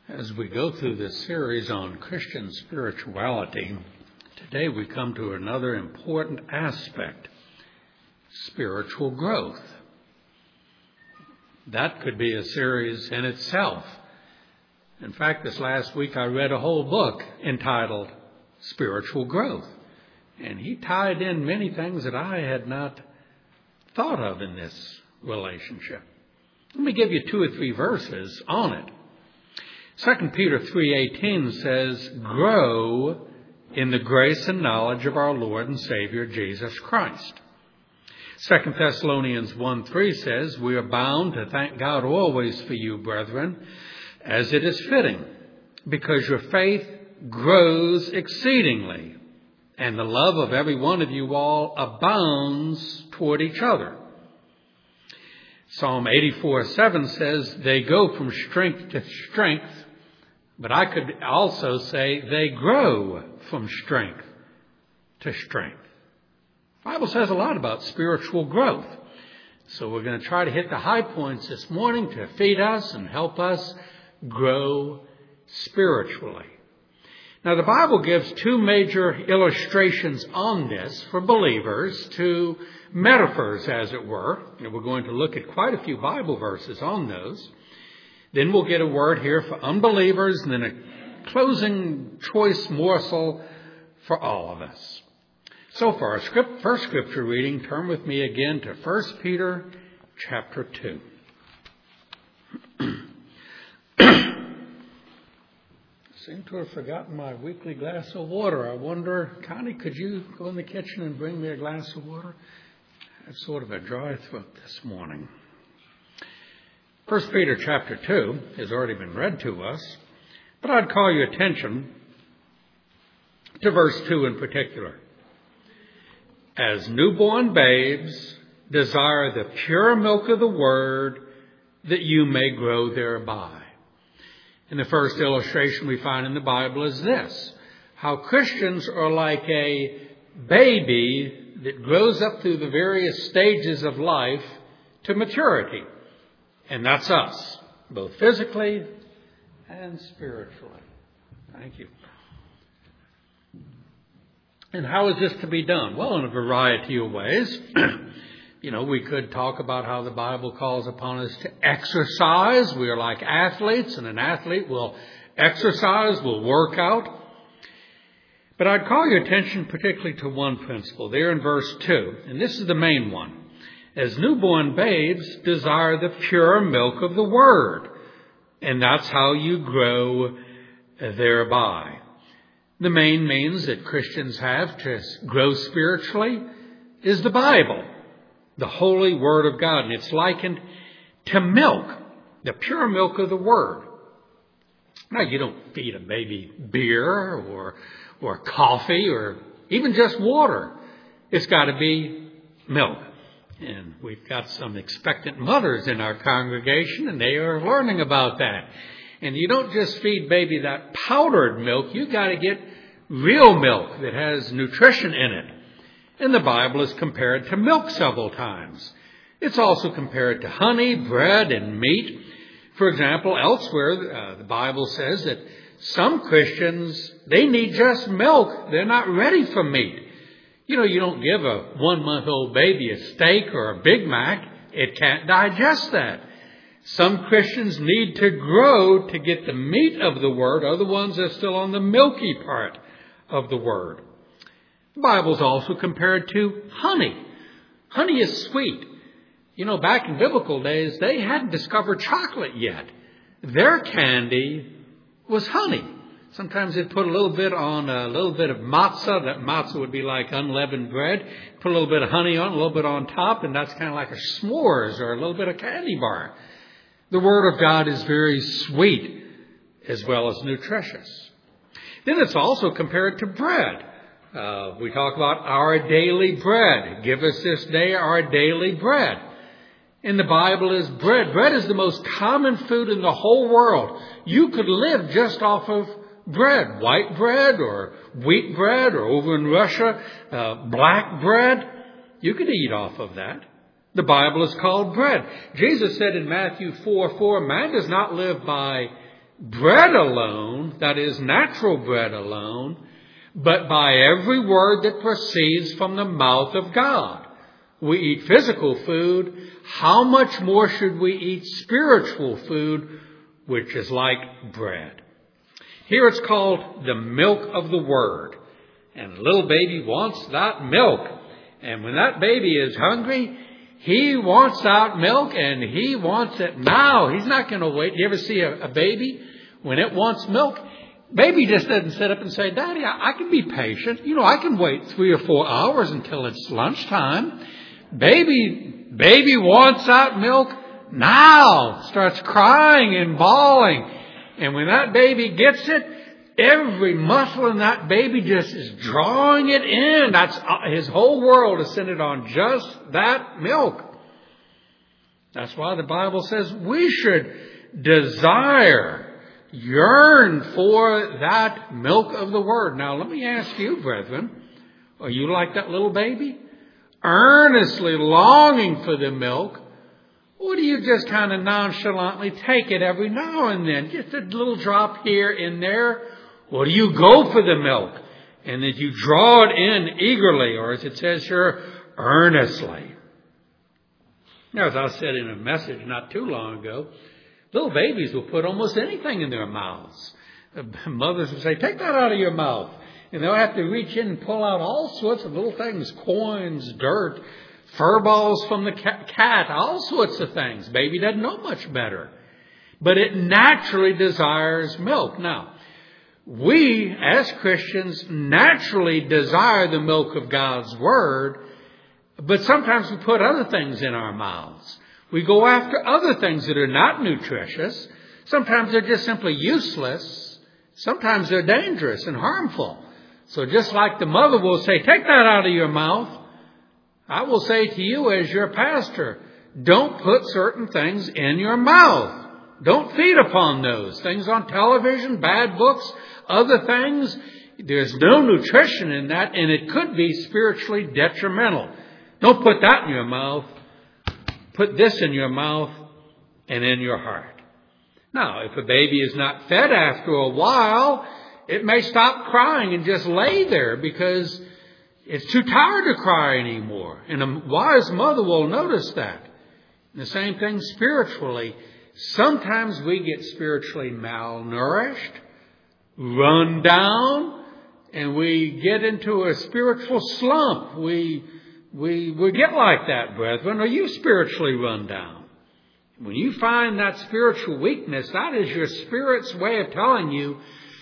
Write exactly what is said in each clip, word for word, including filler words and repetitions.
As we go through this series on Christian spirituality, today we come to another important aspect, spiritual growth. That could be a series in itself. In fact, this last week I read a whole book entitled Spiritual Growth, and he tied in many things that I had not thought of in this relationship. Let me give you two or three verses on it. Second Peter three eighteen says, grow in the grace and knowledge of our Lord and Savior Jesus Christ. Second Thessalonians one three says, we are bound to thank God always for you, brethren, as it is fitting, because your faith grows exceedingly, and the love of every one of you all abounds toward each other. Psalm eighty-four seven says, they go from strength to strength, but I could also say they grow from strength to strength. The Bible says a lot about spiritual growth. So we're going to try to hit the high points this morning to feed us and help us grow spiritually. Now, the Bible gives two major illustrations on this for believers, two metaphors, as it were. And we're going to look at quite a few Bible verses on those. Then we'll get a word here for unbelievers, and then a closing choice morsel for all of us. So for our script, first scripture reading, turn with me again to First Peter chapter two. Seem to have forgotten my weekly glass of water. I wonder, Connie, could you go in the kitchen and bring me a glass of water? I have sort of a dry throat this morning. First Peter chapter two has already been read to us, but I'd call your attention to verse two in particular. As newborn babes, desire the pure milk of the word, that you may grow thereby. And the first illustration we find in the Bible is this: how Christians are like a baby that grows up through the various stages of life to maturity. And that's us, both physically and spiritually. Thank you. And how is this to be done? Well, in a variety of ways. You know, we could talk about how the Bible calls upon us to exercise. We are like athletes, and an athlete will exercise, will work out. But I'd call your attention particularly to one principle there in verse two, and this is the main one. As newborn babes, desire the pure milk of the word, and that's how you grow thereby. The main means that Christians have to grow spiritually is the Bible, the holy word of God. And it's likened to milk, the pure milk of the word. Now, you don't feed a baby beer or, or coffee or even just water. It's got to be milk. And we've got some expectant mothers in our congregation, and they are learning about that. And you don't just feed baby that powdered milk. You've got to get real milk that has nutrition in it. And the Bible is compared to milk several times. It's also compared to honey, bread, and meat. For example, elsewhere, uh, the Bible says that some Christians, they need just milk. They're not ready for meat. You know, you don't give a one-month-old baby a steak or a Big Mac. It can't digest that. Some Christians need to grow to get the meat of the word. Other ones are still on the milky part of the word. The Bible's also compared to honey. Honey is sweet. You know, back in biblical days, they hadn't discovered chocolate yet. Their candy was honey. Sometimes they'd put a little bit on a little bit of matzah. That matzah would be like unleavened bread. Put a little bit of honey on, a little bit on top, and that's kind of like a s'mores or a little bit of candy bar. The Word of God is very sweet as well as nutritious. Then it's also compared to bread. Uh, we talk about our daily bread. Give us this day our daily bread. And the Bible is bread. Bread is the most common food in the whole world. You could live just off of bread, white bread or wheat bread, or over in Russia, uh, black bread. You could eat off of that. The Bible is called bread. Jesus said in Matthew four four, man does not live by bread alone, that is natural bread alone, but by every word that proceeds from the mouth of God. We eat physical food. How much more should we eat spiritual food, which is like bread? Here it's called the milk of the Word. And the little baby wants that milk. And when that baby is hungry, he wants that milk and he wants it now. He's not going to wait. You ever see a, a baby when it wants milk? Baby just doesn't sit up and say, Daddy, I, I can be patient. You know, I can wait three or four hours until it's lunchtime. Baby, baby wants that milk now. Starts crying and bawling. And when that baby gets it, every muscle in that baby just is drawing it in. That's his whole world is centered on just that milk. That's why the Bible says we should desire, yearn for that milk of the Word. Now, let me ask you, brethren, are you like that little baby? Earnestly longing for the milk? Or do you just kind of nonchalantly take it every now and then? Just a little drop here and there. Or do you go for the milk? And that you draw it in eagerly, or as it says here, earnestly. Now, as I said in a message not too long ago, little babies will put almost anything in their mouths. Mothers will say, take that out of your mouth. And they'll have to reach in and pull out all sorts of little things, coins, dirt, fur balls from the cat, all sorts of things. Baby doesn't know much better. But it naturally desires milk. Now, we as Christians naturally desire the milk of God's Word, but sometimes we put other things in our mouths. We go after other things that are not nutritious. Sometimes they're just simply useless. Sometimes they're dangerous and harmful. So just like the mother will say, take that out of your mouth, I will say to you as your pastor, don't put certain things in your mouth. Don't feed upon those things on television, bad books, other things. There's no nutrition in that, and it could be spiritually detrimental. Don't put that in your mouth. Put this in your mouth and in your heart. Now, if a baby is not fed after a while, it may stop crying and just lay there because it's too tired to cry anymore. And a wise mother will notice that. And the same thing spiritually. Sometimes we get spiritually malnourished, run down, and we get into a spiritual slump. We, we, we get like that, brethren. Are you spiritually run down? When you find that spiritual weakness, that is your spirit's way of telling you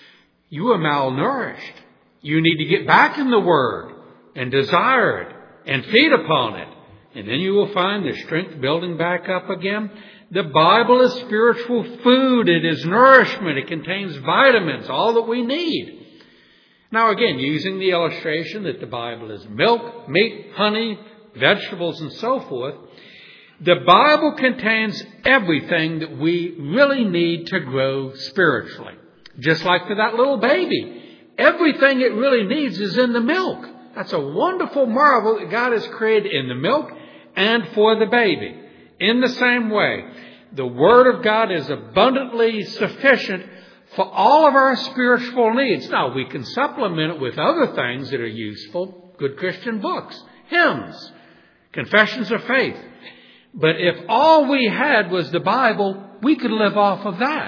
you are malnourished. You need to get back in the Word and desire it and feed upon it. And then you will find the strength building back up again. The Bible is spiritual food. It is nourishment. It contains vitamins, all that we need. Now again, using the illustration that the Bible is milk, meat, honey, vegetables, and so forth, the Bible contains everything that we really need to grow spiritually. Just like for that little baby. Everything it really needs is in the milk. That's a wonderful marvel that God has created in the milk and for the baby. In the same way, the Word of God is abundantly sufficient for all of our spiritual needs. Now, we can supplement it with other things that are useful, good Christian books, hymns, confessions of faith. But if all we had was the Bible, we could live off of that.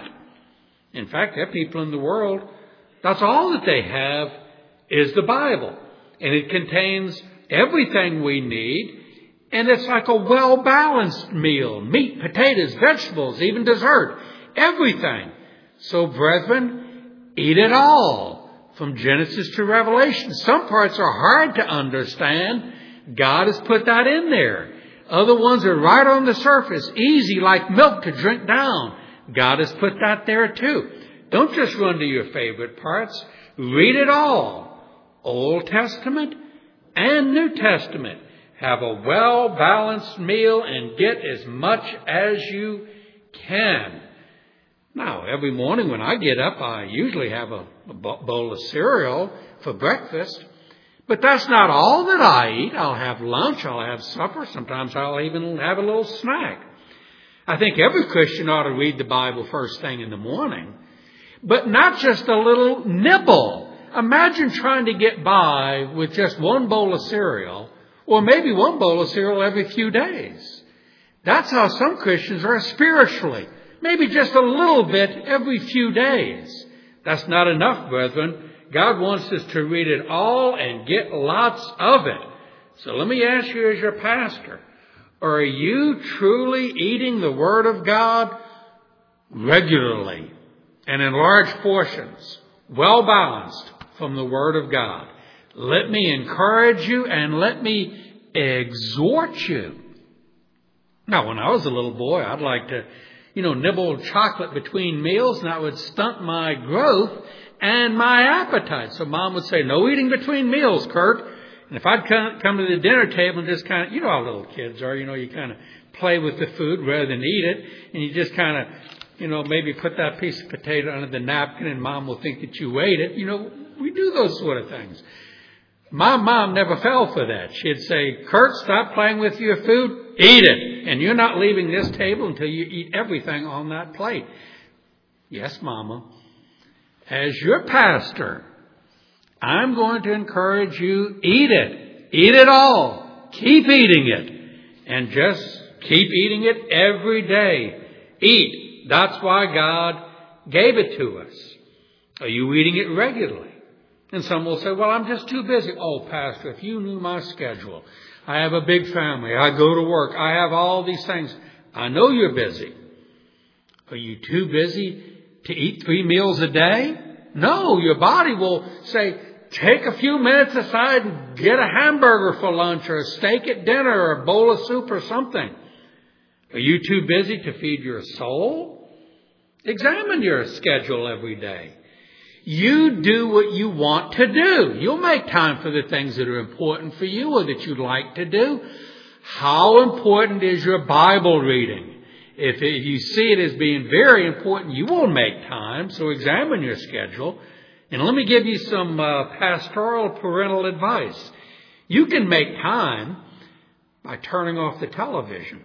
In fact, there are people in the world, that's all that they have is the Bible. And it contains everything we need. And it's like a well-balanced meal. Meat, potatoes, vegetables, even dessert. Everything. So, brethren, eat it all. From Genesis to Revelation. Some parts are hard to understand. God has put that in there. Other ones are right on the surface. Easy, like milk to drink down. God has put that there too. Don't just run to your favorite parts. Read it all. Old Testament and New Testament. Have a well-balanced meal and get as much as you can. Now, every morning when I get up, I usually have a, a bowl of cereal for breakfast. But that's not all that I eat. I'll have lunch, I'll have supper. Sometimes I'll even have a little snack. I think every Christian ought to read the Bible first thing in the morning. But not just a little nibble. Imagine trying to get by with just one bowl of cereal, or maybe one bowl of cereal every few days. That's how some Christians are spiritually. Maybe just a little bit every few days. That's not enough, brethren. God wants us to read it all and get lots of it. So let me ask you as your pastor, are you truly eating the Word of God regularly and in large portions, well balanced from the Word of God? Let me encourage you and let me exhort you. Now, when I was a little boy, I'd like to, you know, nibble chocolate between meals, and that would stunt my growth and my appetite. So Mom would say, no eating between meals, Kurt. And if I'd come to the dinner table and just kind of, you know how little kids are, you know, you kind of play with the food rather than eat it, and you just kind of, you know, maybe put that piece of potato under the napkin and Mom will think that you ate it. You know, we do those sort of things. My mom never fell for that. She'd say, Kurt, stop playing with your food. Eat it. And you're not leaving this table until you eat everything on that plate. Yes, Mama. As your pastor, I'm going to encourage you, eat it. Eat it all. Keep eating it. And just keep eating it every day. Eat. That's why God gave it to us. Are you eating it regularly? And some will say, well, I'm just too busy. Oh, Pastor, if you knew my schedule. I have a big family. I go to work. I have all these things. I know you're busy. Are you too busy to eat three meals a day? No, your body will say, take a few minutes aside and get a hamburger for lunch or a steak at dinner or a bowl of soup or something. Are you too busy to feed your soul? Examine your schedule every day. You do what you want to do. You'll make time for the things that are important for you or that you'd like to do. How important is your Bible reading? If you see it as being very important, you will make time. So examine your schedule. And let me give you some uh, pastoral parental advice. You can make time by turning off the television.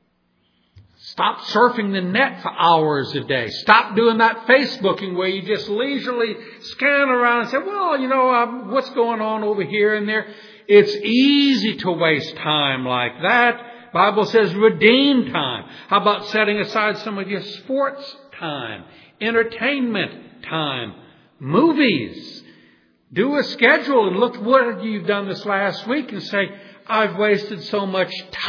Stop surfing the net for hours a day. Stop doing that Facebooking where you just leisurely scan around and say, well, you know, um, what's going on over here and there? It's easy to waste time like that. Bible says redeem time. How about setting aside some of your sports time, entertainment time, movies? Do a schedule and look what you've done this last week and say, I've wasted so much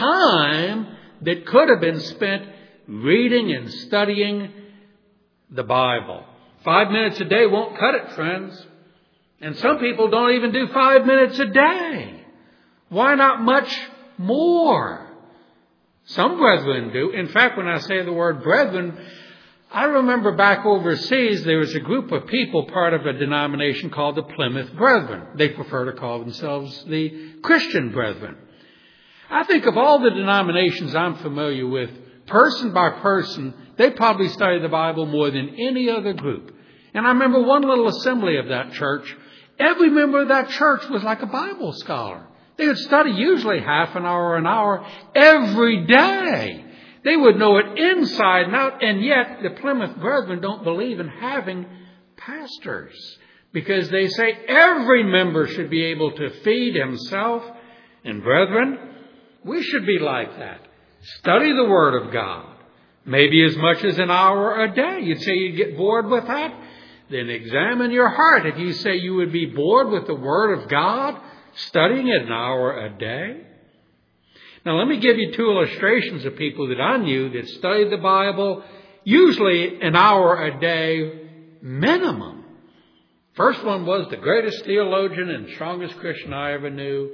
time that could have been spent reading and studying the Bible. Five minutes a day won't cut it, friends. And some people don't even do five minutes a day. Why not much more? Some brethren do. In fact, when I say the word brethren, I remember back overseas there was a group of people part of a denomination called the Plymouth Brethren. They prefer to call themselves the Christian Brethren. I think of all the denominations I'm familiar with, person by person, they probably study the Bible more than any other group. And I remember one little assembly of that church. Every member of that church was like a Bible scholar. They would study usually half an hour, an hour every day. They would know it inside and out. And yet the Plymouth Brethren don't believe in having pastors because they say every member should be able to feed himself. And brethren, we should be like that. Study the Word of God. Maybe as much as an hour a day. You'd say you'd get bored with that? Then examine your heart. If you say you would be bored with the Word of God, studying it an hour a day. Now let me give you two illustrations of people that I knew that studied the Bible, usually an hour a day minimum. First one was the greatest theologian and strongest Christian I ever knew,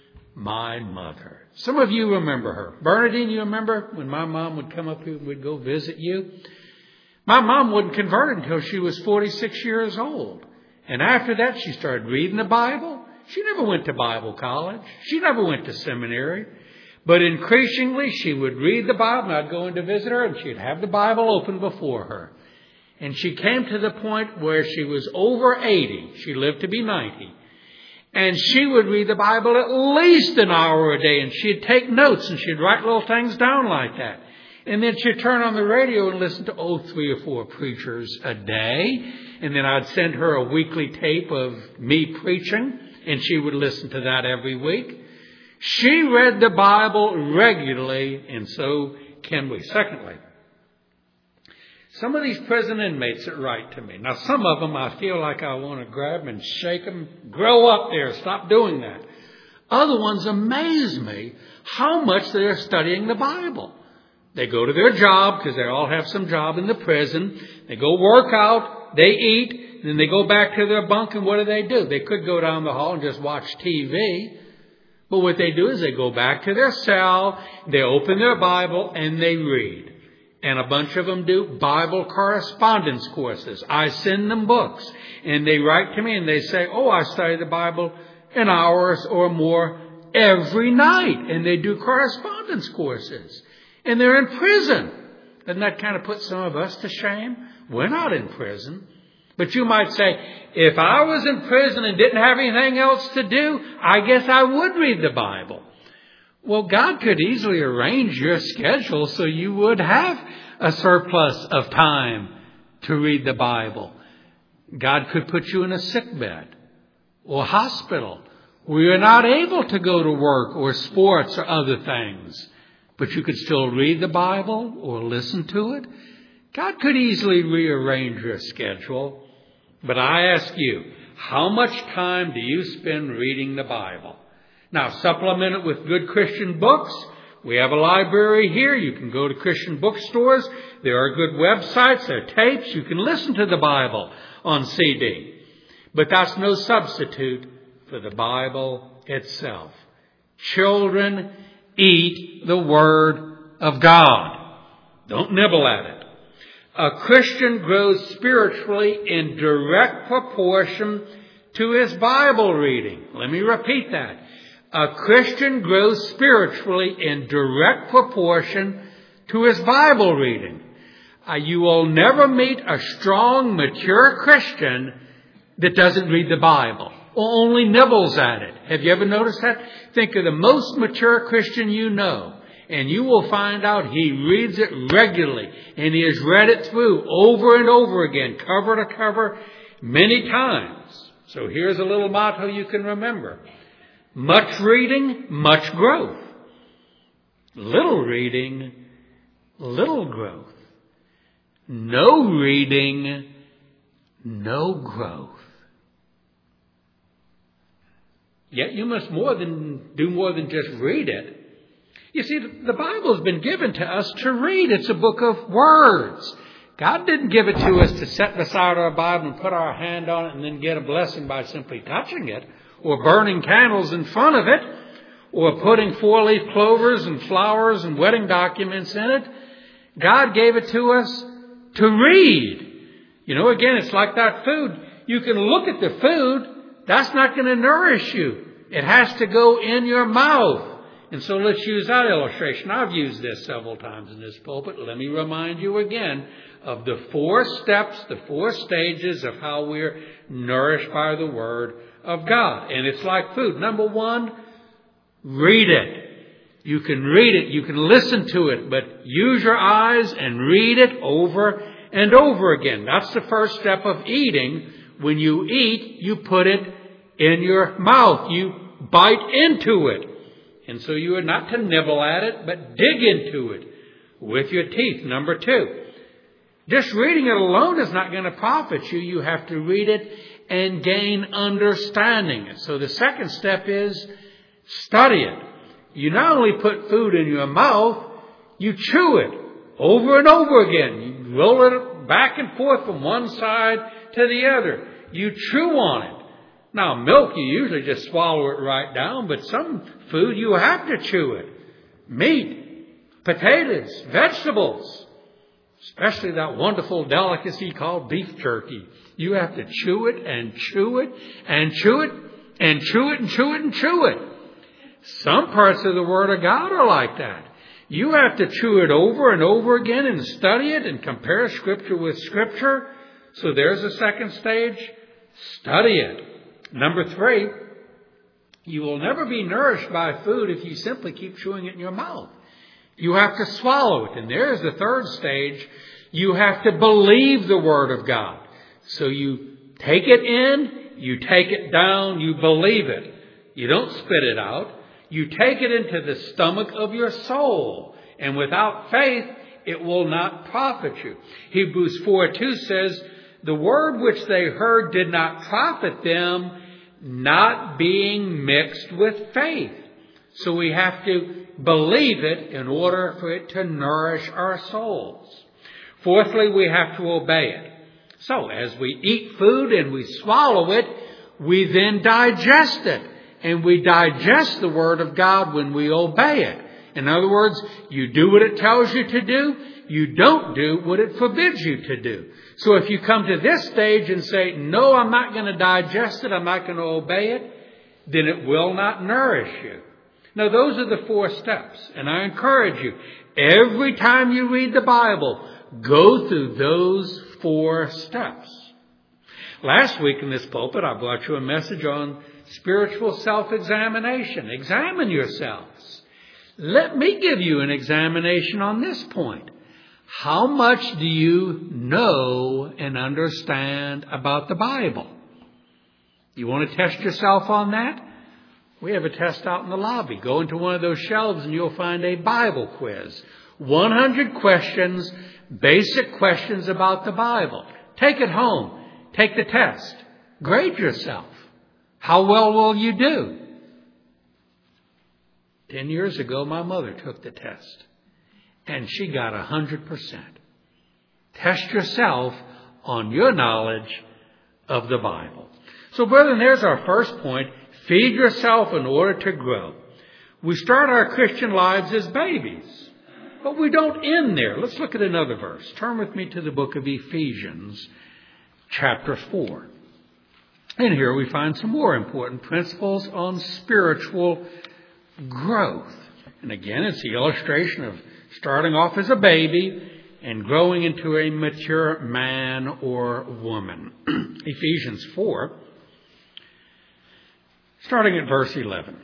my mother. Some of you remember her. Bernadine, you remember when my mom would come up here and we'd go visit you? My mom wasn't converted until she was forty-six years old. And after that, she started reading the Bible. She never went to Bible college. She never went to seminary. But increasingly, she would read the Bible, and I'd go in to visit her, and she'd have the Bible open before her. And she came to the point where she was over eighty. She lived to be ninety. And she would read the Bible at least an hour a day, and she'd take notes, and she'd write little things down like that. And then she'd turn on the radio and listen to, oh, three or four preachers a day. And then I'd send her a weekly tape of me preaching, and she would listen to that every week. She read the Bible regularly, and so can we. Secondly, some of these prison inmates that write to me. Now, some of them I feel like I want to grab them and shake them. Grow up there. Stop doing that. Other ones amaze me how much they're studying the Bible. They go to their job, because they all have some job in the prison. They go work out, they eat, then they go back to their bunk, and what do they do? They could go down the hall and just watch T V. But what they do is they go back to their cell, they open their Bible, and they read. And a bunch of them do Bible correspondence courses. I send them books, and they write to me and they say, oh, I study the Bible an hour or more every night. And they do correspondence courses. And they're in prison. Doesn't that kind of put some of us to shame? We're not in prison. But you might say, if I was in prison and didn't have anything else to do, I guess I would read the Bible. Well, God could easily arrange your schedule so you would have a surplus of time to read the Bible. God could put you in a sick bed or hospital where you're not able to go to work or sports or other things. But you could still read the Bible or listen to it. God could easily rearrange your schedule. But I ask you, how much time do you spend reading the Bible? Now, supplement it with good Christian books. We have a library here. You can go to Christian bookstores. There are good websites. There are tapes. You can listen to the Bible on C D. But that's no substitute for the Bible itself. Children, eat the Word of God. Don't nibble at it. A Christian grows spiritually in direct proportion to his Bible reading. Let me repeat that. A Christian grows spiritually in direct proportion to his Bible reading. Uh, you will never meet a strong, mature Christian that doesn't read the Bible or only nibbles at it. Have you ever noticed that? Think of the most mature Christian you know, and you will find out he reads it regularly, and he has read it through over and over again, cover to cover, many times. So here's a little motto you can remember. Much reading, much growth. Little reading, little growth. No reading, no growth. Yet you must more than do more than just read it. You see, the Bible has been given to us to read. It's a book of words. God didn't give it to us to set beside our Bible and put our hand on it and then get a blessing by simply touching it, or burning candles in front of it, or putting four-leaf clovers and flowers and wedding documents in it. God gave it to us to read. You know, again, it's like that food. You can look at the food. That's not going to nourish you. It has to go in your mouth. And so let's use that illustration. I've used this several times in this pulpit. Let me remind you again of the four steps, the four stages of how we're nourished by the Word of God. And it's like food. Number one, read it. You can read it. You can listen to it. But use your eyes and read it over and over again. That's the first step of eating. When you eat, you put it in your mouth. You bite into it. And so you are not to nibble at it, but dig into it with your teeth. Number two, just reading it alone is not going to profit you. You have to read it and gain understanding. So the second step is study it. You not only put food in your mouth, you chew it over and over again. You roll it back and forth from one side to the other. You chew on it. Now, milk, you usually just swallow it right down, but some food, you have to chew it. Meat, potatoes, vegetables, especially that wonderful delicacy called beef jerky. You have to chew it and chew it and chew it and chew it and chew it and chew it. Some parts of the Word of God are like that. You have to chew it over and over again and study it and compare Scripture with Scripture. So there's a second stage. Study it. Number three, you will never be nourished by food if you simply keep chewing it in your mouth. You have to swallow it. And there's the third stage. You have to believe the Word of God. So you take it in, you take it down, you believe it. You don't spit it out. You take it into the stomach of your soul. And without faith, it will not profit you. Hebrews four two says, the word which they heard did not profit them, not being mixed with faith. So we have to believe it in order for it to nourish our souls. Fourthly, we have to obey it. So as we eat food and we swallow it, we then digest it. And we digest the Word of God when we obey it. In other words, you do what it tells you to do. You don't do what it forbids you to do. So if you come to this stage and say, no, I'm not going to digest it, I'm not going to obey it, then it will not nourish you. Now, those are the four steps. And I encourage you, every time you read the Bible, go through those four steps. Last week in this pulpit, I brought you a message on spiritual self-examination. Examine yourselves. Let me give you an examination on this point. How much do you know and understand about the Bible? You want to test yourself on that? We have a test out in the lobby. Go into one of those shelves and you'll find a Bible quiz. one hundred questions, basic questions about the Bible. Take it home. Take the test. Grade yourself. How well will you do? Ten years ago, my mother took the test, and she got one hundred percent. Test yourself on your knowledge of the Bible. So, brethren, there's our first point. Feed yourself in order to grow. We start our Christian lives as babies, but we don't end there. Let's look at another verse. Turn with me to the book of Ephesians, chapter four. And here we find some more important principles on spiritual growth. And again, it's the illustration of starting off as a baby and growing into a mature man or woman. Ephesians four, starting at verse eleven.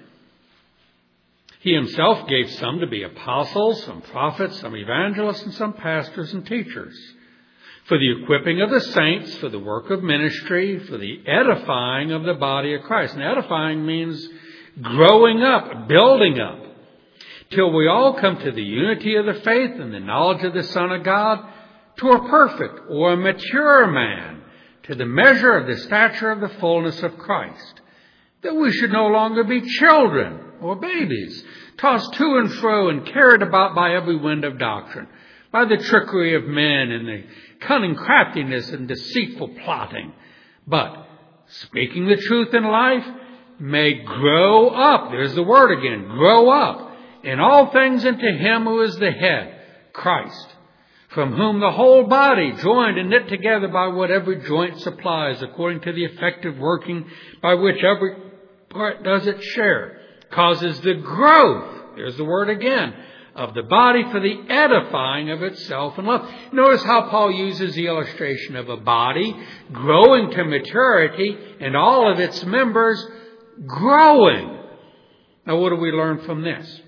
He himself gave some to be apostles, some prophets, some evangelists, and some pastors and teachers, for the equipping of the saints, for the work of ministry, for the edifying of the body of Christ. And edifying means growing up, building up, till we all come to the unity of the faith and the knowledge of the Son of God, to a perfect or a mature man, to the measure of the stature of the fullness of Christ, that we should no longer be children or babies, tossed to and fro and carried about by every wind of doctrine, by the trickery of men and the cunning craftiness and deceitful plotting, but speaking the truth in life, may grow up. There's the word again, grow up in all things into him who is the head, Christ, from whom the whole body, joined and knit together by what every joint supplies, according to the effective working by which every part does its share, causes the growth, there's the word again, of the body for the edifying of itself in love. Notice how Paul uses the illustration of a body growing to maturity and all of its members growing. Now, what do we learn from this?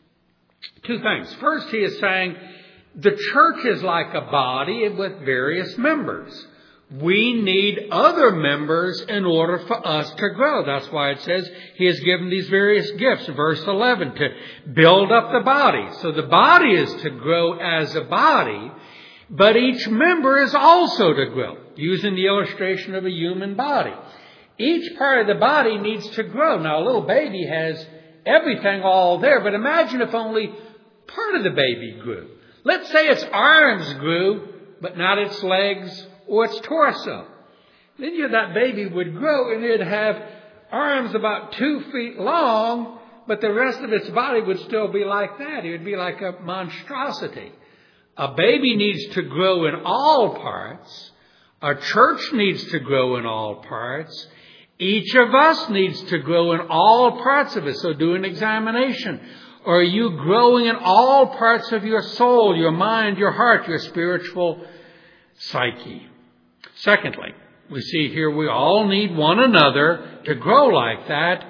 Two things. First, he is saying the church is like a body with various members. We need other members in order for us to grow. That's why it says he has given these various gifts. Verse eleven, to build up the body. So the body is to grow as a body, but each member is also to grow, using the illustration of a human body. Each part of the body needs to grow. Now, a little baby has everything all there, but imagine if only part of the baby grew. Let's say its arms grew, but not its legs or its torso. Then you, that baby would grow and it'd have arms about two feet long, but the rest of its body would still be like that. It would be like a monstrosity. A baby needs to grow in all parts. A church needs to grow in all parts. Each of us needs to grow in all parts of it. So do an examination. Are you growing in all parts of your soul, your mind, your heart, your spiritual psyche? Secondly, we see here we all need one another to grow like that.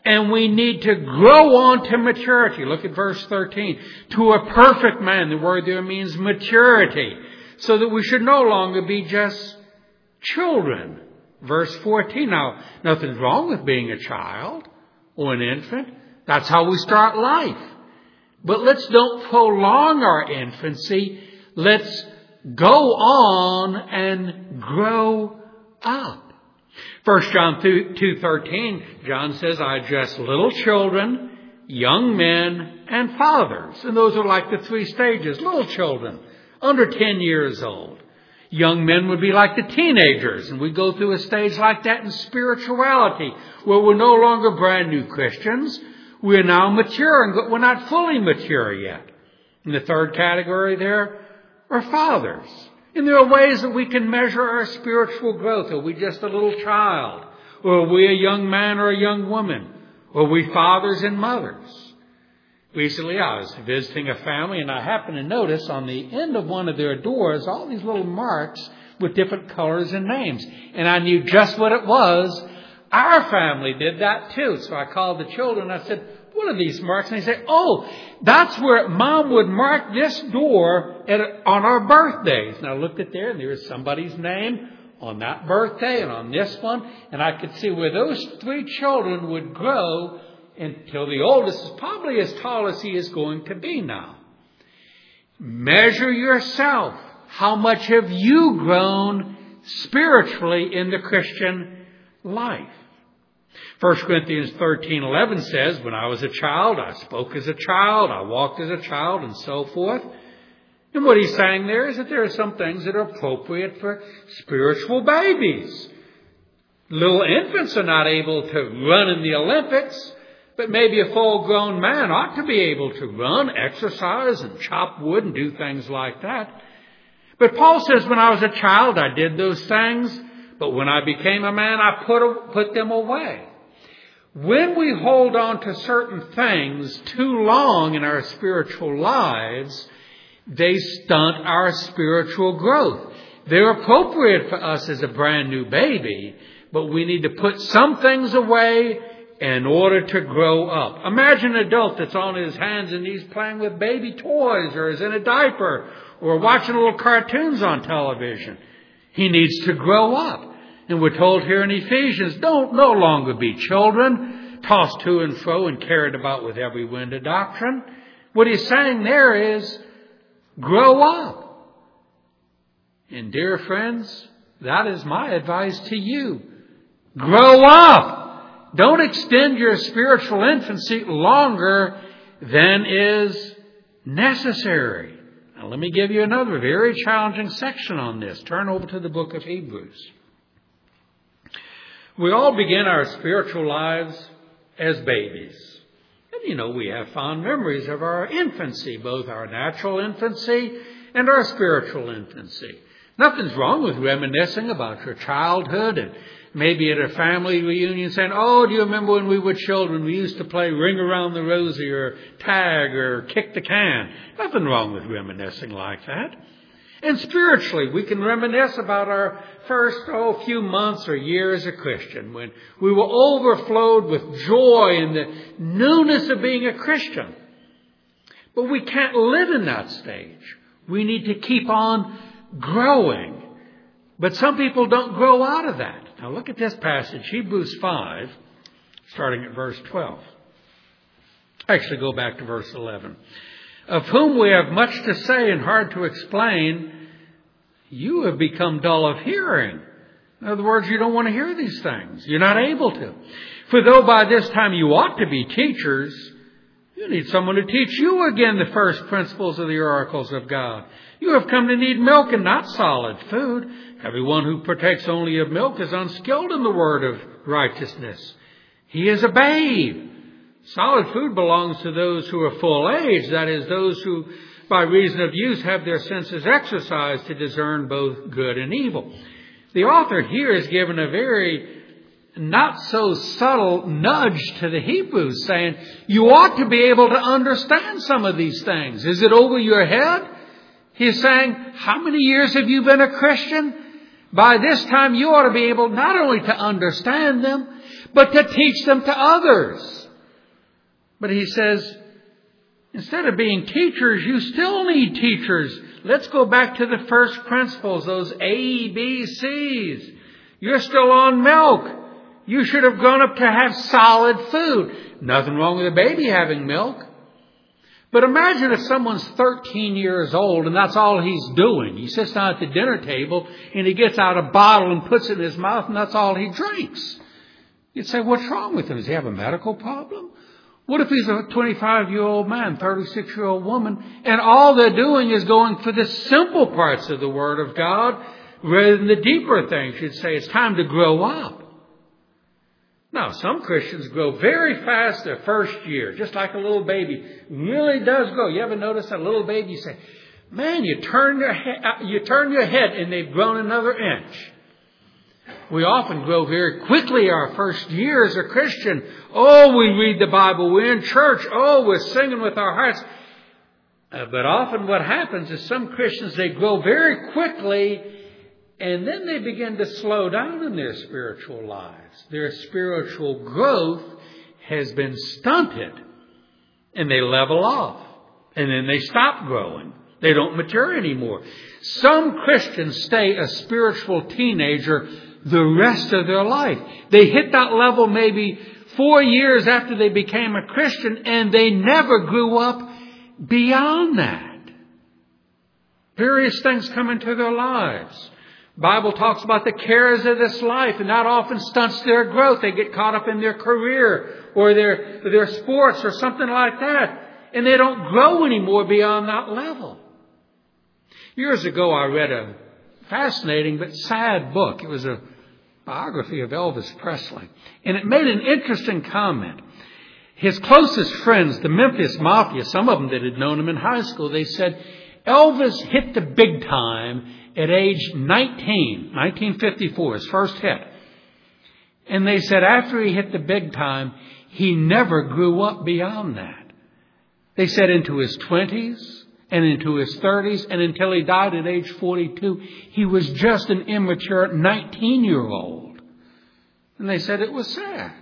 And we need to grow on to maturity. Look at verse thirteen. To a perfect man. The word there means maturity. So that we should no longer be just children. Verse fourteen. Now, nothing's wrong with being a child or an infant. That's how we start life. But let's don't prolong our infancy. Let's go on and grow up. First John two thirteen, John says, I address little children, young men, and fathers. And those are like the three stages. Little children, under ten years old. Young men would be like the teenagers. And we go through a stage like that in spirituality, where we're no longer brand new Christians. We're now maturing, but we're not fully mature yet. And the third category there are fathers. And there are ways that we can measure our spiritual growth. Are we just a little child? Or are we a young man or a young woman? Or are we fathers and mothers? Recently I was visiting a family, and I happened to notice on the end of one of their doors all these little marks with different colors and names. And I knew just what it was. Our family did that too. So I called the children and I said, what are these marks? And they said, oh, that's where Mom would mark this door at, on our birthdays. And I looked at there, and there was somebody's name on that birthday and on this one. And I could see where those three children would grow until the oldest is probably as tall as he is going to be now. Measure yourself. How much have you grown spiritually in the Christian life? First Corinthians thirteen eleven says, when I was a child, I spoke as a child, I walked as a child, and so forth. And what he's saying there is that there are some things that are appropriate for spiritual babies. Little infants are not able to run in the Olympics, but maybe a full-grown man ought to be able to run, exercise, and chop wood and do things like that. But Paul says, when I was a child, I did those things, but when I became a man, I put, put them away. When we hold on to certain things too long in our spiritual lives, they stunt our spiritual growth. They're appropriate for us as a brand new baby, but we need to put some things away in order to grow up. Imagine an adult that's on his hands and knees playing with baby toys, or is in a diaper, or watching little cartoons on television. He needs to grow up. And we're told here in Ephesians, don't no longer be children, tossed to and fro and carried about with every wind of doctrine. What he's saying there is, grow up. And dear friends, that is my advice to you. Grow up. Don't extend your spiritual infancy longer than is necessary. Now let me give you another very challenging section on this. Turn over to the book of Hebrews. We all begin our spiritual lives as babies. And you know, we have fond memories of our infancy, both our natural infancy and our spiritual infancy. Nothing's wrong with reminiscing about your childhood, and maybe at a family reunion saying, oh, do you remember when we were children, we used to play Ring Around the Rosie or tag or kick the can. Nothing wrong with reminiscing like that. And spiritually, we can reminisce about our first, oh, few months or years as a Christian, when we were overflowed with joy and the newness of being a Christian. But we can't live in that stage. We need to keep on growing. But some people don't grow out of that. Now look at this passage, Hebrews five, starting at verse twelve. Actually, go back to verse eleven. Of whom we have much to say and hard to explain, you have become dull of hearing. In other words, you don't want to hear these things. You're not able to. For though by this time you ought to be teachers, you need someone to teach you again the first principles of the oracles of God. You have come to need milk and not solid food. Everyone who partakes only of milk is unskilled in the word of righteousness. He is a babe. Solid food belongs to those who are full age, that is, those who, by reason of use, have their senses exercised to discern both good and evil. The author here is given a very not so subtle nudge to the Hebrews, saying, you ought to be able to understand some of these things. Is it over your head? He's saying, how many years have you been a Christian? By this time, you ought to be able not only to understand them, but to teach them to others. But he says, instead of being teachers, you still need teachers. Let's go back to the first principles, those A, B, C's. You're still on milk. You should have grown up to have solid food. Nothing wrong with a baby having milk. But imagine if someone's thirteen years old and that's all he's doing. He sits down at the dinner table and he gets out a bottle and puts it in his mouth and that's all he drinks. You'd say, what's wrong with him? Does he have a medical problem? What if he's a twenty-five-year-old man, thirty-six-year-old woman, and all they're doing is going for the simple parts of the Word of God rather than the deeper things? You'd say it's time to grow up. Now, some Christians grow very fast their first year, just like a little baby. Really does grow. You ever notice a little baby? You say, man, you turn your he- you turn your head and they've grown another inch. We often grow very quickly our first year as a Christian. Oh, we read the Bible. We're in church. Oh, we're singing with our hearts. Uh, but often what happens is some Christians, they grow very quickly and then they begin to slow down in their spiritual lives. Their spiritual growth has been stunted and they level off and then they stop growing. They don't mature anymore. Some Christians stay a spiritual teenager the rest of their life. They hit that level maybe four years after they became a Christian and they never grew up beyond that. Various things come into their lives. Bible talks about the cares of this life, and that often stunts their growth. They get caught up in their career or their, their sports or something like that, and they don't grow anymore beyond that level. Years ago, I read a fascinating but sad book. It was a biography of Elvis Presley, and it made an interesting comment. His closest friends, the Memphis Mafia, some of them that had known him in high school, they said, Elvis hit the big time at age nineteen, nineteen fifty-four, his first hit. And they said after he hit the big time, he never grew up beyond that. They said into his twenties and into his thirties and until he died at age forty-two, he was just an immature nineteen-year-old. And they said it was sad.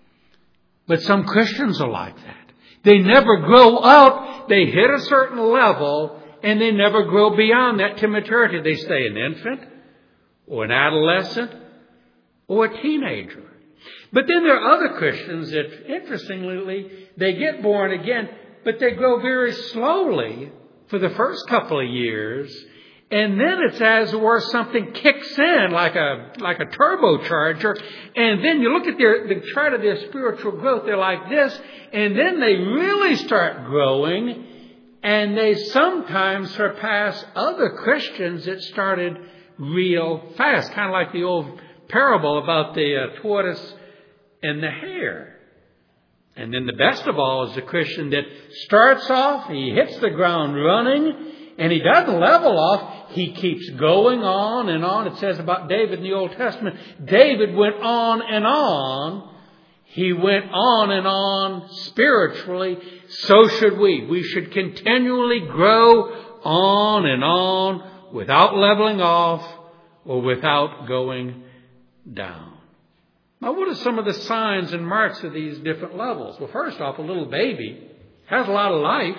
But some Christians are like that. They never grow up. They hit a certain level and they never grow beyond that to maturity. They stay an infant or an adolescent or a teenager. But then there are other Christians that, interestingly, they get born again, but they grow very slowly for the first couple of years. And then it's as where something kicks in like a like a turbocharger. And then you look at their the chart of their spiritual growth, they're like this. And then they really start growing. And they sometimes surpass other Christians that started real fast. Kind of like the old parable about the uh, tortoise and the hare. And then the best of all is the Christian that starts off, he hits the ground running, and he doesn't level off. He keeps going on and on. It says about David in the Old Testament, David went on and on. He went on and on spiritually. So should we. We should continually grow on and on without leveling off or without going down. Now, what are some of the signs and marks of these different levels? Well, first off, a little baby has a lot of life,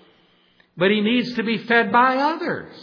but he needs to be fed by others.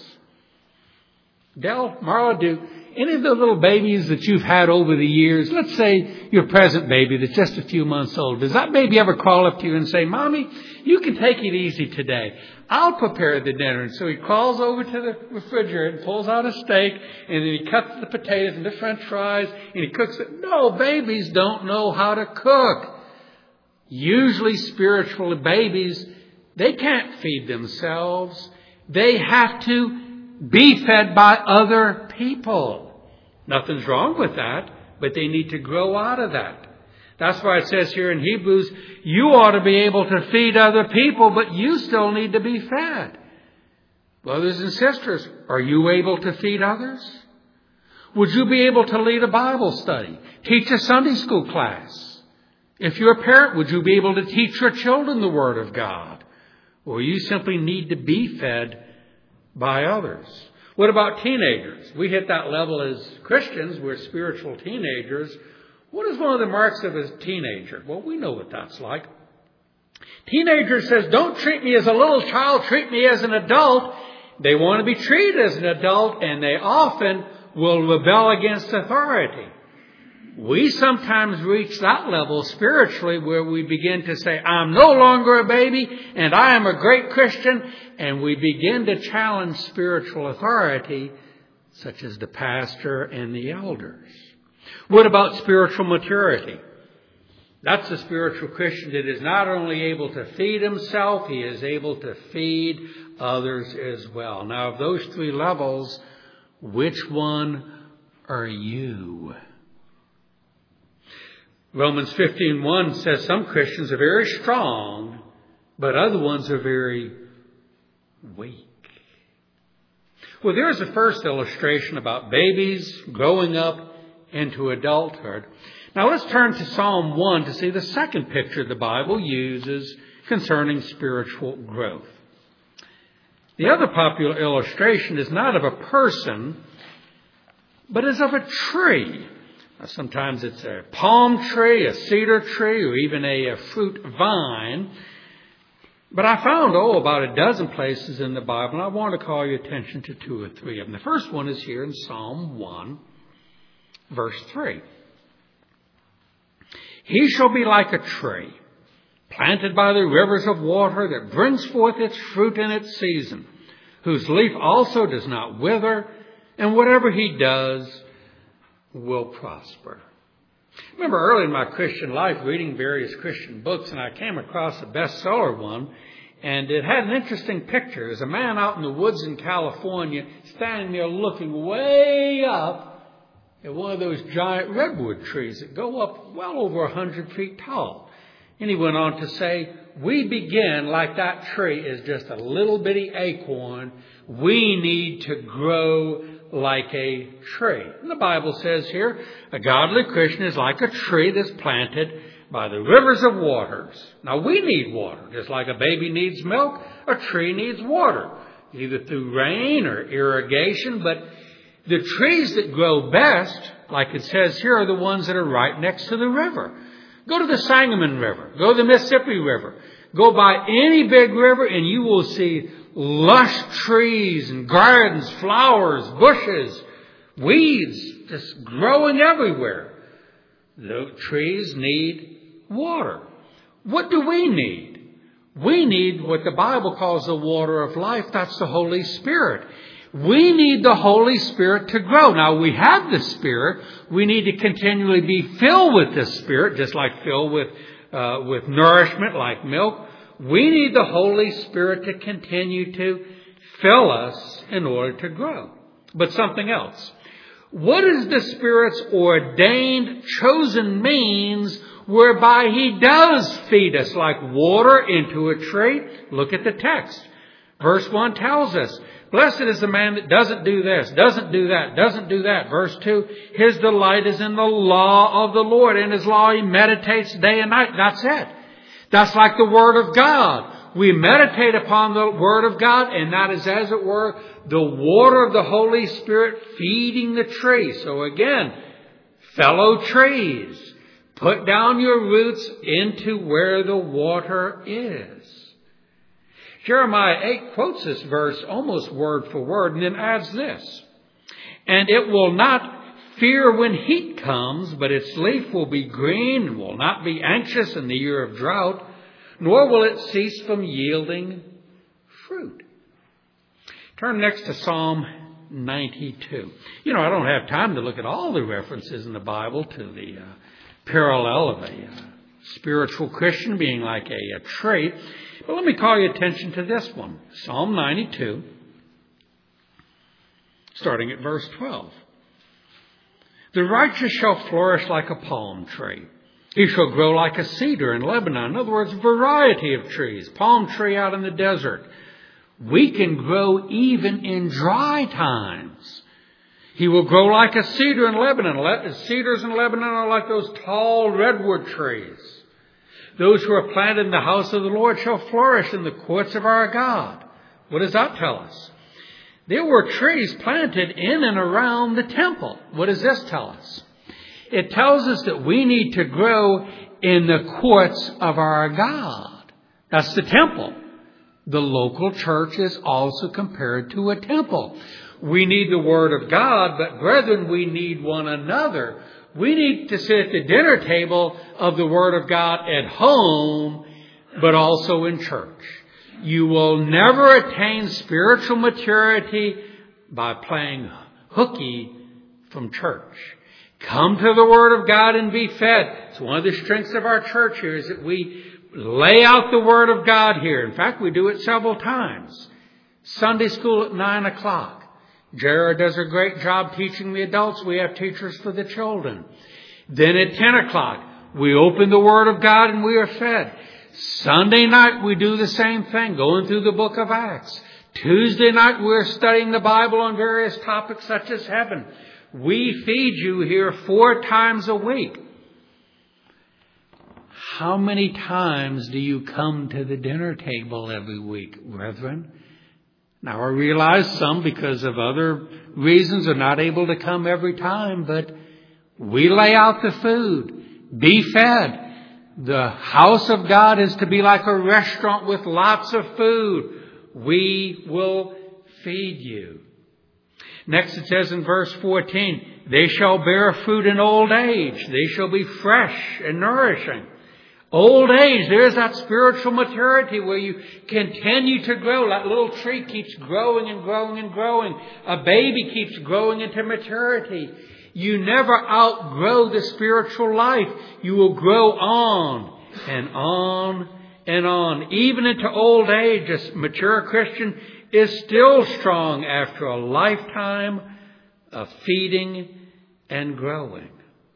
Del, Marla, do any of the little babies that you've had over the years, let's say your present baby that's just a few months old, does that baby ever crawl up to you and say, Mommy, you can take it easy today. I'll prepare the dinner. And so he crawls over to the refrigerator and pulls out a steak, and then he cuts the potatoes and the french fries, and he cooks it. No, babies don't know how to cook. Usually spiritual babies, they can't feed themselves. They have to be fed by other people. Nothing's wrong with that, but they need to grow out of that. That's why it says here in Hebrews, you ought to be able to feed other people, but you still need to be fed. Brothers and sisters, are you able to feed others? Would you be able to lead a Bible study, teach a Sunday school class? If you're a parent, would you be able to teach your children the Word of God? Or you simply need to be fed by others? What about teenagers? We hit that level as Christians. We're spiritual teenagers. What is one of the marks of a teenager? Well, we know what that's like. Teenager says, don't treat me as a little child, treat me as an adult. They want to be treated as an adult, and they often will rebel against authority. We sometimes reach that level spiritually where we begin to say, I'm no longer a baby, and I am a great Christian, and we begin to challenge spiritual authority, such as the pastor and the elders. What about spiritual maturity? That's a spiritual Christian that is not only able to feed himself, he is able to feed others as well. Now, of those three levels, which one are you? Romans fifteen one says some Christians are very strong, but other ones are very weak. Well, there's the first illustration about babies growing up into adulthood. Now let's turn to Psalm one to see the second picture the Bible uses concerning spiritual growth. The other popular illustration is not of a person, but is of a tree. Now, sometimes it's a palm tree, a cedar tree, or even a, a fruit vine. But I found, oh, about a dozen places in the Bible, and I want to call your attention to two or three of them. The first one is here in Psalm one, verse three. He shall be like a tree, planted by the rivers of water, that brings forth its fruit in its season, whose leaf also does not wither, and whatever he does will prosper. I remember early in my Christian life reading various Christian books, and I came across a bestseller one, and it had an interesting picture. There's a man out in the woods in California standing there looking way up at one of those giant redwood trees that go up well over a hundred feet tall. And he went on to say, we begin like that tree is just a little bitty acorn. We need to grow like a tree. And the Bible says here, a godly Christian is like a tree that's planted by the rivers of waters. Now we need water. Just like a baby needs milk, a tree needs water, either through rain or irrigation. But the trees that grow best, like it says here, are the ones that are right next to the river. Go to the Sangamon River. Go to the Mississippi River. Go by any big river and you will see lush trees and gardens, flowers, bushes, weeds just growing everywhere. The trees need water. What do we need? We need what the Bible calls the water of life. That's the Holy Spirit. We need the Holy Spirit to grow. Now, we have the Spirit. We need to continually be filled with the Spirit, just like filled with, uh, with nourishment, like milk. We need the Holy Spirit to continue to fill us in order to grow. But something else. What is the Spirit's ordained, chosen means whereby He does feed us like water into a tree? Look at the text. Verse one tells us, blessed is the man that doesn't do this, doesn't do that, doesn't do that. Verse two, his delight is in the law of the Lord. In His law he meditates day and night. That's it. That's like the Word of God. We meditate upon the Word of God, and that is, as it were, the water of the Holy Spirit feeding the tree. So again, fellow trees, put down your roots into where the water is. Jeremiah eight quotes this verse almost word for word and then adds this. And it will not fear when heat comes, but its leaf will be green and will not be anxious in the year of drought, nor will it cease from yielding fruit. Turn next to Psalm ninety-two. You know, I don't have time to look at all the references in the Bible to the uh, parallel of a uh, spiritual Christian being like a, a tree. But let me call your attention to this one. Psalm ninety-two, starting at verse twelve. The righteous shall flourish like a palm tree. He shall grow like a cedar in Lebanon. In other words, a variety of trees. Palm tree out in the desert. We can grow even in dry times. He will grow like a cedar in Lebanon. Cedars in Lebanon are like those tall redwood trees. Those who are planted in the house of the Lord shall flourish in the courts of our God. What does that tell us? There were trees planted in and around the temple. What does this tell us? It tells us that we need to grow in the courts of our God. That's the temple. The local church is also compared to a temple. We need the Word of God, but brethren, we need one another. We need to sit at the dinner table of the Word of God at home, but also in church. You will never attain spiritual maturity by playing hooky from church. Come to the Word of God and be fed. It's one of the strengths of our church here is that we lay out the Word of God here. In fact, we do it several times. Sunday school at nine o'clock. Jared does a great job teaching the adults. We have teachers for the children. Then at ten o'clock, we open the Word of God and we are fed. Sunday night, we do the same thing, going through the book of Acts. Tuesday night, we're studying the Bible on various topics such as heaven. We feed you here four times a week. How many times do you come to the dinner table every week, brethren? Now, I realize some, because of other reasons, are not able to come every time, but we lay out the food. Be fed. The house of God is to be like a restaurant with lots of food. We will feed you. Next it says in verse fourteen, they shall bear fruit in old age. They shall be fresh and nourishing. Old age, there's that spiritual maturity where you continue to grow. That little tree keeps growing and growing and growing. A baby keeps growing into maturity. You never outgrow the spiritual life. You will grow on and on and on. Even into old age, a mature Christian is still strong after a lifetime of feeding and growing.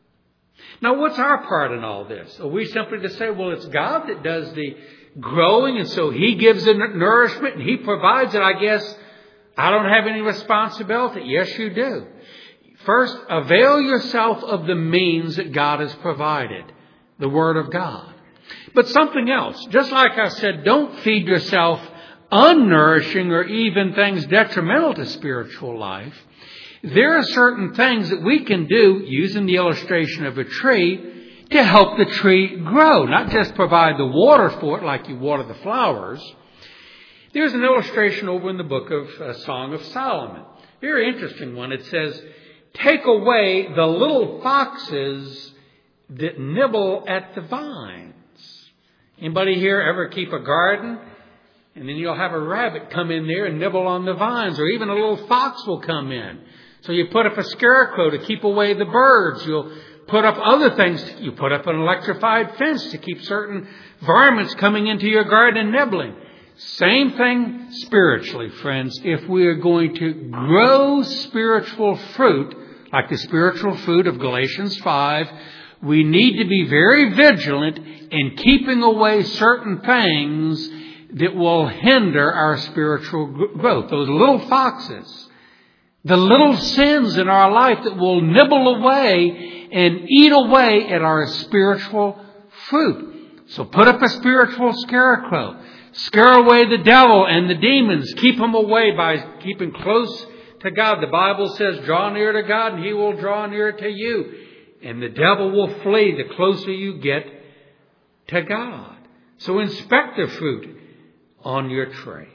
Now, what's our part in all this? Are we simply to say, well, it's God that does the growing, and so He gives the nourishment and He provides it? I guess I don't have any responsibility. Yes, you do. First, avail yourself of the means that God has provided, the Word of God. But something else, just like I said, don't feed yourself unnourishing or even things detrimental to spiritual life. There are certain things that we can do, using the illustration of a tree, to help the tree grow. Not just provide the water for it like you water the flowers. There's an illustration over in the book of uh, Song of Solomon. Very interesting one. It says, take away the little foxes that nibble at the vines. Anybody here ever keep a garden? And then you'll have a rabbit come in there and nibble on the vines, or even a little fox will come in. So you put up a scarecrow to keep away the birds. You'll put up other things. You put up an electrified fence to keep certain varmints coming into your garden and nibbling. Same thing spiritually, friends. If we are going to grow spiritual fruit, like the spiritual fruit of Galatians five, we need to be very vigilant in keeping away certain things that will hinder our spiritual growth. Those little foxes, the little sins in our life that will nibble away and eat away at our spiritual fruit. So put up a spiritual scarecrow. Scare away the devil and the demons. Keep them away by keeping close to God. The Bible says, draw near to God and He will draw near to you. And the devil will flee the closer you get to God. So inspect the fruit on your tree.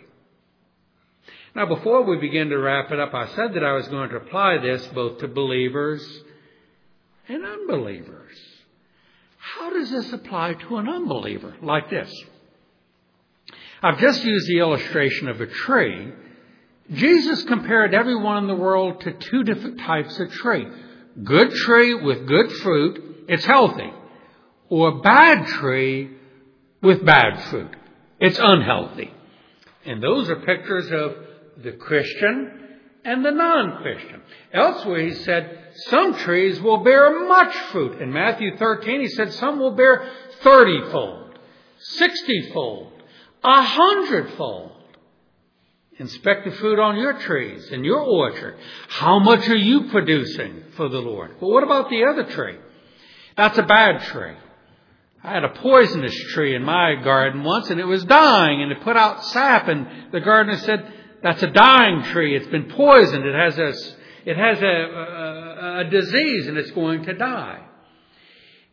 Now, before we begin to wrap it up, I said that I was going to apply this both to believers and unbelievers. How does this apply to an unbeliever? Like this. I've just used the illustration of a tree. Jesus compared everyone in the world to two different types of tree. Good tree with good fruit, it's healthy. Or bad tree with bad fruit, it's unhealthy. And those are pictures of the Christian and the non-Christian. Elsewhere he said some trees will bear much fruit. In Matthew thirteen he said some will bear thirty-fold, sixty-fold, a hundredfold. Inspect the fruit on your trees, in your orchard. How much are you producing for the Lord? But what about the other tree? That's a bad tree. I had a poisonous tree in my garden once, and it was dying, and it put out sap, and the gardener said, that's a dying tree. It's been poisoned. It has a, it has a, a, a disease, and it's going to die.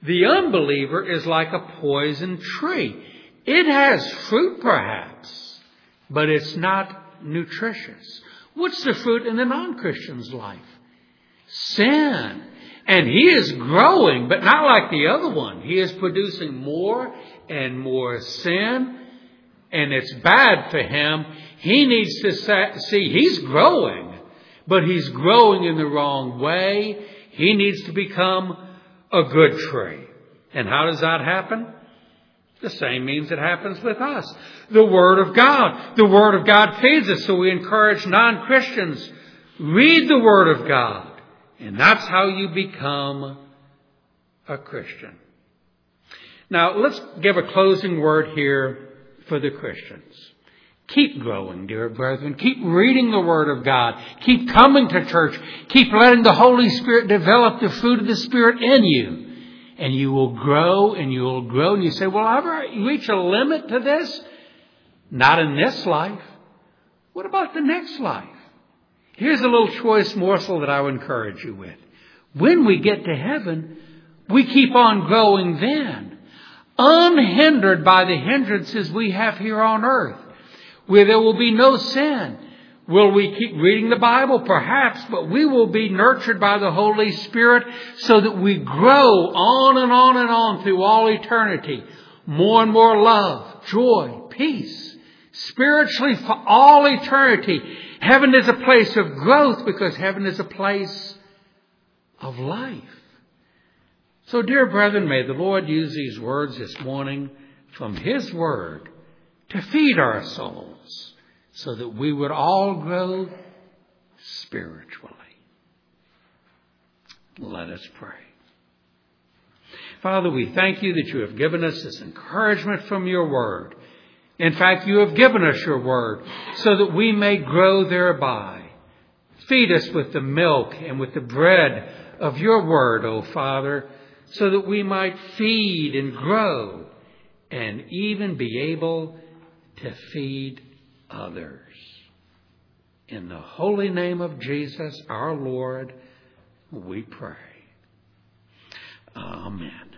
The unbeliever is like a poison tree. It has fruit perhaps, but it's not nutritious. What's the fruit in the non-Christian's life? Sin. And he is growing, but not like the other one. He is producing more and more sin, and it's bad for him. He needs to see he's growing, but he's growing in the wrong way. He needs to become a good tree. And how does that happen? The same means it happens with us. The Word of God. The Word of God feeds us, so we encourage non-Christians, read the Word of God. And that's how you become a Christian. Now, let's give a closing word here for the Christians. Keep growing, dear brethren. Keep reading the Word of God. Keep coming to church. Keep letting the Holy Spirit develop the fruit of the Spirit in you. And you will grow and you will grow. And you say, well, I've reached a limit to this. Not in this life. What about the next life? Here's a little choice morsel that I would encourage you with. When we get to heaven, we keep on growing then, unhindered by the hindrances we have here on earth, where there will be no sin. Will we keep reading the Bible? Perhaps, but we will be nurtured by the Holy Spirit so that we grow on and on and on through all eternity. More and more love, joy, peace, spiritually for all eternity. Heaven is a place of growth because heaven is a place of life. So, dear brethren, may the Lord use these words this morning from His Word to feed our souls so that we would all grow spiritually. Let us pray. Father, we thank you that you have given us this encouragement from your Word. In fact, you have given us your Word so that we may grow thereby. Feed us with the milk and with the bread of your Word, O Father, so that we might feed and grow and even be able to feed others. In the holy name of Jesus, our Lord, we pray. Amen.